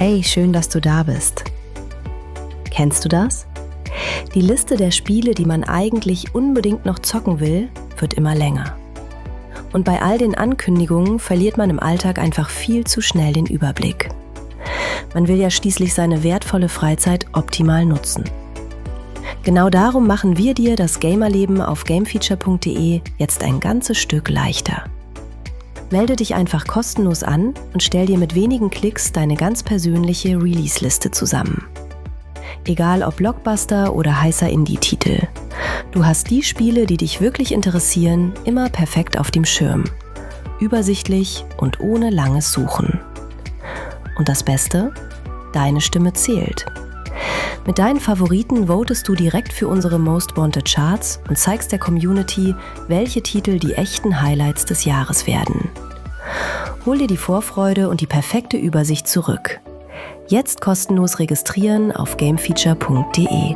Hey, schön, dass du da bist. Kennst du das? Die Liste der Spiele, die man eigentlich unbedingt noch zocken will, wird immer länger. Und bei all den Ankündigungen verliert man im Alltag einfach viel zu schnell den Überblick. Man will ja schließlich seine wertvolle Freizeit optimal nutzen. Genau darum machen wir dir das Gamerleben auf gamefeature.de jetzt ein ganzes Stück leichter. Melde dich einfach kostenlos an und stell dir mit wenigen Klicks deine ganz persönliche Release-Liste zusammen. Egal ob Blockbuster oder heißer Indie-Titel. Du hast die Spiele, die dich wirklich interessieren, immer perfekt auf dem Schirm. Übersichtlich und ohne langes Suchen. Und das Beste? Deine Stimme zählt. Mit deinen Favoriten votest du direkt für unsere Most Wanted Charts und zeigst der Community, welche Titel die echten Highlights des Jahres werden. Hol dir die Vorfreude und die perfekte Übersicht zurück. Jetzt kostenlos registrieren auf gamefeature.de.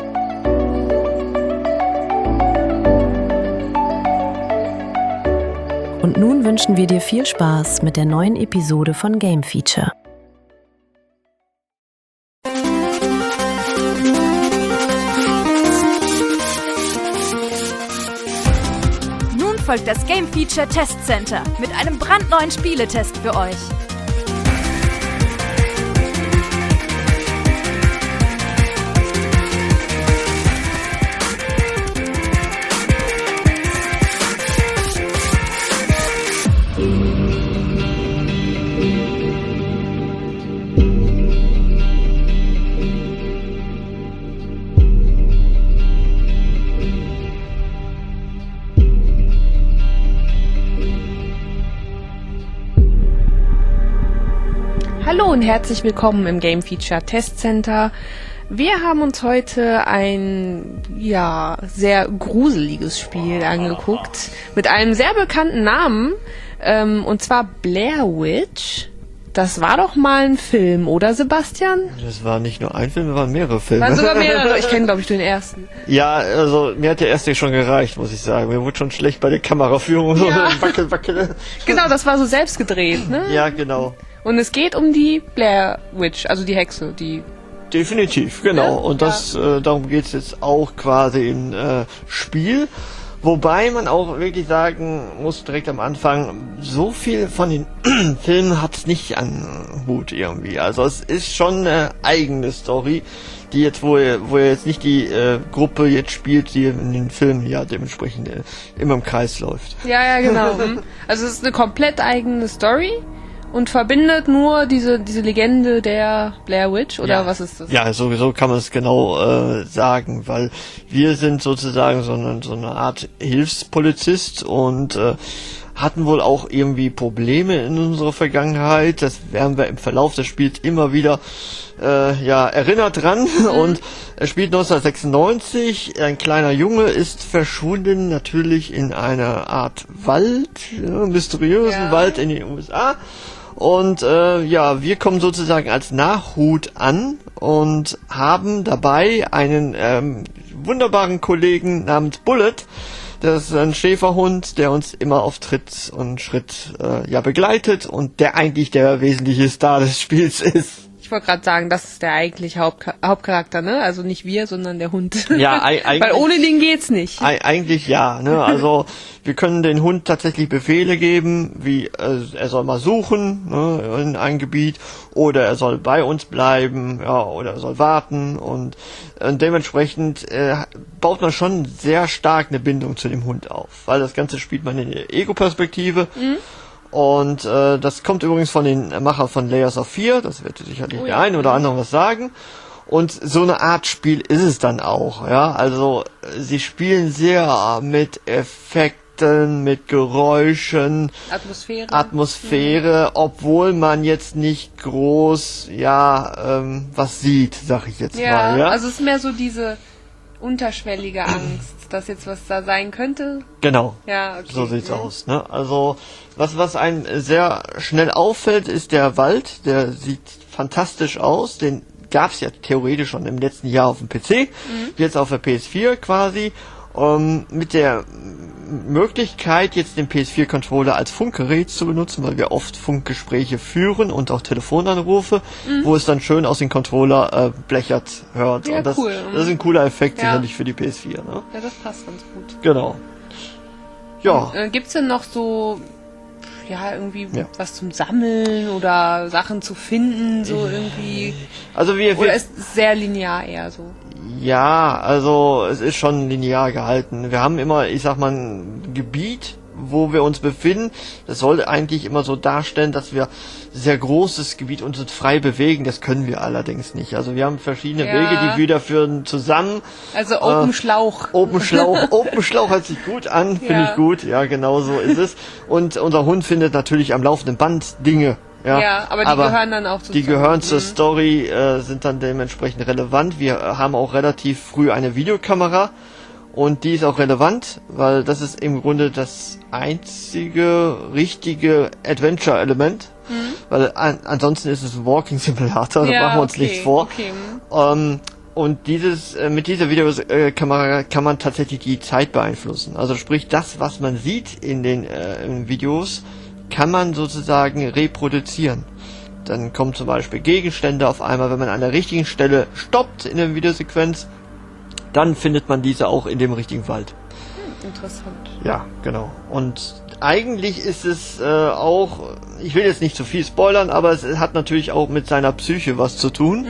Und nun wünschen wir dir viel Spaß mit der neuen Episode von Game Feature. Folgt das Game Feature Test Center mit einem brandneuen Spieletest für euch. Hallo und herzlich willkommen im Game Feature Test Center. Wir haben uns heute ein sehr gruseliges Spiel angeguckt mit einem sehr bekannten Namen, und zwar Blair Witch. Das war doch mal ein Film, oder Sebastian? Das war nicht nur ein Film, das waren mehrere Filme. Waren sogar mehrere, ich kenne glaube ich den ersten. Ja, also mir hat der erste schon gereicht, muss ich sagen. Mir wurde schon schlecht bei der Kameraführung. Ja. Wackel. Genau, das war so selbst gedreht, ne? Ja, genau. Und es geht um die Blair Witch, also die Hexe, die... Definitiv, genau. Ja, und das darum geht's jetzt auch quasi im Spiel. Wobei man auch wirklich sagen muss, direkt am Anfang, so viel von den Filmen hat's nicht an Hut irgendwie. Also es ist schon eine eigene Story, die jetzt, wo er jetzt nicht die Gruppe jetzt spielt, die in den Filmen ja dementsprechend immer im Kreis läuft. Ja, genau. Also es ist eine komplett eigene Story. Und verbindet nur diese Legende der Blair Witch, oder was ist das? Ja, sowieso kann man es genau sagen, weil wir sind sozusagen so eine Art Hilfspolizist und hatten wohl auch irgendwie Probleme in unserer Vergangenheit. Das werden wir im Verlauf des Spiels immer wieder erinnert dran. Und er spielt 1996. Ein kleiner Junge ist verschwunden, natürlich in einer Art Wald, mysteriösen Wald in den USA. Und wir kommen sozusagen als Nachhut an und haben dabei einen wunderbaren Kollegen namens Bullet. Das ist ein Schäferhund, der uns immer auf Tritt und Schritt begleitet und der eigentlich der wesentliche Star des Spiels ist. Ich wollte gerade sagen, das ist der eigentliche Hauptcharakter, ne? Also nicht wir, sondern der Hund. Ja, eigentlich. Weil ohne den geht's nicht. Eigentlich ja, ne? Also wir können den Hund tatsächlich Befehle geben, wie er soll mal suchen, ne, in ein Gebiet, oder er soll bei uns bleiben, oder er soll warten und dementsprechend baut man schon sehr stark eine Bindung zu dem Hund auf, weil das Ganze spielt man in der Ego-Perspektive. Und das kommt übrigens von den Machern von Layers of Fear, das wird sicherlich der eine oder andere was sagen. Und so eine Art Spiel ist es dann auch, ja. Also sie spielen sehr mit Effekten, mit Geräuschen, Atmosphäre, obwohl man jetzt nicht groß, was sieht, sag ich jetzt mal. Ja, also es ist mehr so diese unterschwellige Angst, dass jetzt was da sein könnte. Genau. Ja, okay. So sieht's aus, ne? Also was einem sehr schnell auffällt, ist der Wald. Der sieht fantastisch aus. Den gab's ja theoretisch schon im letzten Jahr auf dem PC, jetzt auf der PS4 quasi. Mit der Möglichkeit, jetzt den PS4-Controller als Funkgerät zu benutzen, weil wir oft Funkgespräche führen und auch Telefonanrufe, wo es dann schön aus dem Controller blechert hört. Ja, und das, cool. Das ist ein cooler Effekt Ja. sicherlich für die PS4. Ne? Ja, das passt ganz gut. Genau. Ja. Gibt's denn noch so, ja, irgendwie Ja. was zum Sammeln oder Sachen zu finden, so irgendwie? Also Oder ist es sehr linear eher so? Ja, also es ist schon linear gehalten. Wir haben immer, ich sag mal, ein Gebiet, wo wir uns befinden. Das soll eigentlich immer so darstellen, dass wir sehr großes Gebiet uns frei bewegen. Das können wir allerdings nicht. Also wir haben verschiedene Ja. Wege, die wir führen zusammen. Also Open Schlauch. Open Schlauch hört sich gut an, finde Ja. ich gut. Ja, genau so ist es. Und unser Hund findet natürlich am laufenden Band Dinge. Ja, aber die gehören dann auch zur Die Story. gehören zur Story, sind dann dementsprechend relevant. Wir haben auch relativ früh eine Videokamera und die ist auch relevant, weil das ist im Grunde das einzige richtige Adventure-Element. Weil ansonsten ist es ein Walking Simulator, da machen wir uns nichts vor. Okay. Und mit dieser Videokamera kann man tatsächlich die Zeit beeinflussen. Also sprich, das, was man sieht in den Videos, kann man sozusagen reproduzieren. Dann kommen zum Beispiel Gegenstände auf einmal, wenn man an der richtigen Stelle stoppt in der Videosequenz, dann findet man diese auch in dem richtigen Wald. Interessant. Ja, genau. Und eigentlich ist es auch, ich will jetzt nicht zu viel spoilern, aber es hat natürlich auch mit seiner Psyche was zu tun.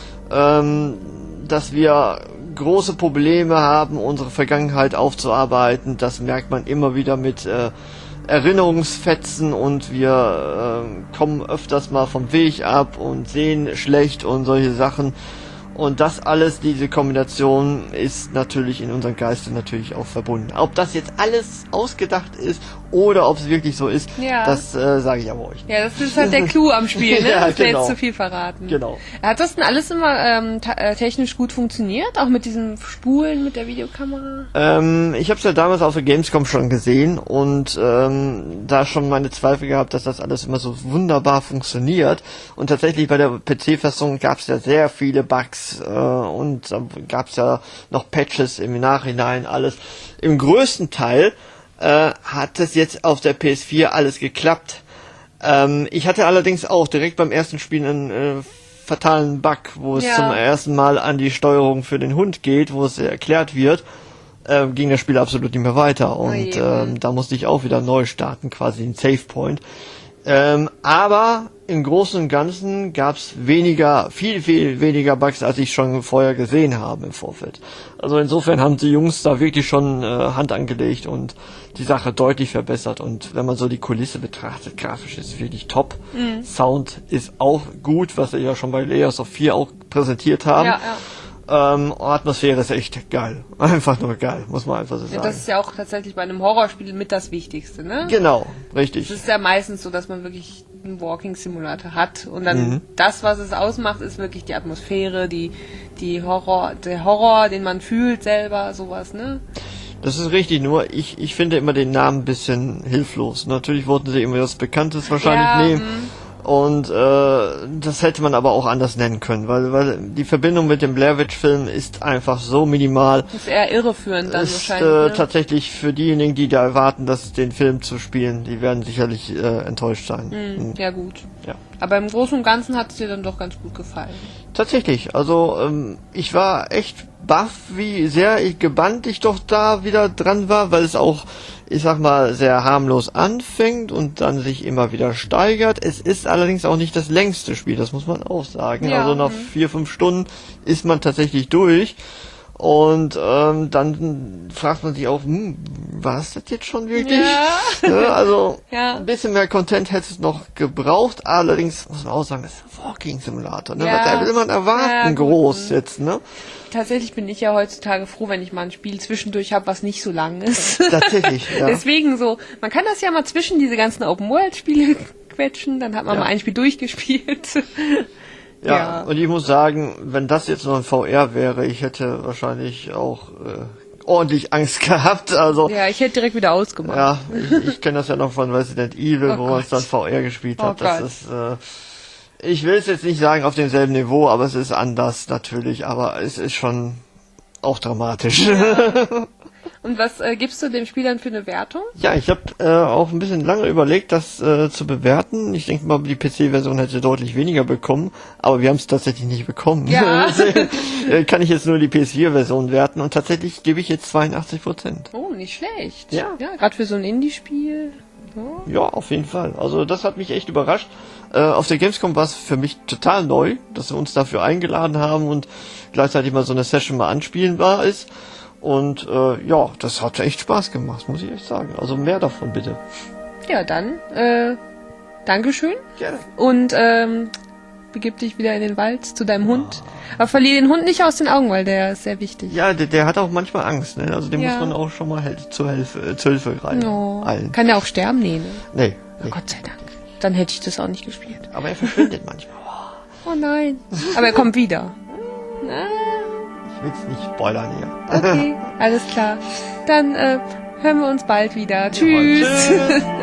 Dass wir große Probleme haben, unsere Vergangenheit aufzuarbeiten, das merkt man immer wieder mit Erinnerungsfetzen und wir kommen öfters mal vom Weg ab und sehen schlecht und solche Sachen. Und das alles, diese Kombination ist natürlich in unserem Geiste natürlich auch verbunden. Ob das jetzt alles ausgedacht ist oder ob es wirklich so ist, Ja. das sage ich aber euch nicht. Ja, das ist halt der Clou am Spiel, ne? Ja, Das wäre genau. jetzt zu viel verraten. Genau. Hat das denn alles immer technisch gut funktioniert? Auch mit diesem Spulen mit der Videokamera? Ich habe es ja damals auf der Gamescom schon gesehen und da schon meine Zweifel gehabt, dass das alles immer so wunderbar funktioniert. Und tatsächlich bei der PC-Fassung gab es ja sehr viele Bugs und da gab es ja noch Patches im Nachhinein, alles. Im größten Teil hat es jetzt auf der PS4 alles geklappt. Ich hatte allerdings auch direkt beim ersten Spiel einen fatalen Bug, wo es Ja. zum ersten Mal an die Steuerung für den Hund geht, wo es erklärt wird, ging das Spiel absolut nicht mehr weiter. Und je. da musste ich auch wieder neu starten, quasi einen Save Point. Aber im Großen und Ganzen gab es viel weniger Bugs, als ich schon vorher gesehen habe im Vorfeld. Also insofern haben die Jungs da wirklich schon Hand angelegt und die Sache deutlich verbessert. Und wenn man so die Kulisse betrachtet, grafisch ist es wirklich top. Sound ist auch gut, was sie ja schon bei Layers of 4 auch präsentiert haben. Ja. Atmosphäre ist echt geil. Einfach nur geil, muss man einfach so Ja, sagen. das ist ja auch tatsächlich bei einem Horrorspiel mit das Wichtigste, ne? Genau, richtig. Es ist ja meistens so, dass man wirklich einen Walking Simulator hat und dann das, was es ausmacht, ist wirklich die Atmosphäre, der Horror, den man fühlt selber, sowas, ne? Das ist richtig, nur ich finde immer den Namen ein bisschen hilflos. Natürlich wollten sie immer was Bekanntes wahrscheinlich nehmen. Und das hätte man aber auch anders nennen können, weil die Verbindung mit dem Blair Witch Film ist einfach so minimal. Das ist eher irreführend dann Ist wahrscheinlich. Ne? tatsächlich für diejenigen, die da erwarten, den Film zu spielen, die werden sicherlich enttäuscht sein. Ja, gut. Ja. Aber im Großen und Ganzen hat es dir dann doch ganz gut gefallen. Tatsächlich, also ich war echt baff, wie sehr gebannt ich doch da wieder dran war, weil es auch, ich sag mal, sehr harmlos anfängt und dann sich immer wieder steigert. Es ist allerdings auch nicht das längste Spiel, das muss man auch sagen. Ja, Also nach 4-5 Stunden ist man tatsächlich durch. Und dann fragt man sich auch, war es das jetzt schon wirklich? Ja, also Ja. ein bisschen mehr Content hätte es noch gebraucht. Allerdings muss man auch sagen, das ist ein Walking Simulator. Ne? Ja. Da will man erwarten, Ja, gut. groß jetzt. Ne? Tatsächlich bin ich ja heutzutage froh, wenn ich mal ein Spiel zwischendurch habe, was nicht so lang ist. Tatsächlich, ja. Deswegen so, man kann das ja mal zwischen diese ganzen Open-World-Spiele quetschen, dann hat man Ja. mal ein Spiel durchgespielt. Ja, und ich muss sagen, wenn das jetzt noch ein VR wäre, ich hätte wahrscheinlich auch ordentlich Angst gehabt. Also Ja, ich hätte direkt wieder ausgemacht. ja, ich kenne das ja noch von Resident Evil, Oh wo man es dann Gott. VR gespielt Oh hat. Das Gott. ist, ich will es jetzt nicht sagen auf demselben Niveau, aber es ist anders natürlich, aber es ist schon auch dramatisch. Und was gibst du dem Spiel dann für eine Wertung? Ja, ich habe auch ein bisschen lange überlegt, das zu bewerten. Ich denke mal, die PC-Version hätte deutlich weniger bekommen, aber wir haben es tatsächlich nicht bekommen. Ja. Kann ich jetzt nur die PS4-Version werten und tatsächlich gebe ich jetzt 82%. Oh, nicht schlecht. Ja. Ja, gerade für so ein Indie-Spiel. Ja, auf jeden Fall. Also das hat mich echt überrascht. Auf der Gamescom war es für mich total neu, dass wir uns dafür eingeladen haben und gleichzeitig mal so eine Session mal anspielbar ist. Und ja, das hat echt Spaß gemacht, muss ich echt sagen. Also mehr davon bitte. Ja, dann Dankeschön. Gerne. Und begib dich wieder in den Wald zu deinem Hund. Aber verlier den Hund nicht aus den Augen, weil der ist sehr wichtig. Ja, der hat auch manchmal Angst, ne? Also dem Ja. muss man auch schon mal zur Hilfe greifen. Oh. Allen. Kann der auch sterben? Nee, ne? Nee. Gott sei Dank. Dann hätte ich das auch nicht gespielt. Aber er verschwindet manchmal. Oh nein. Aber er kommt wieder. Ich will's nicht spoilern hier. Okay, alles klar. Dann hören wir uns bald wieder. Tschüss. Tschüss.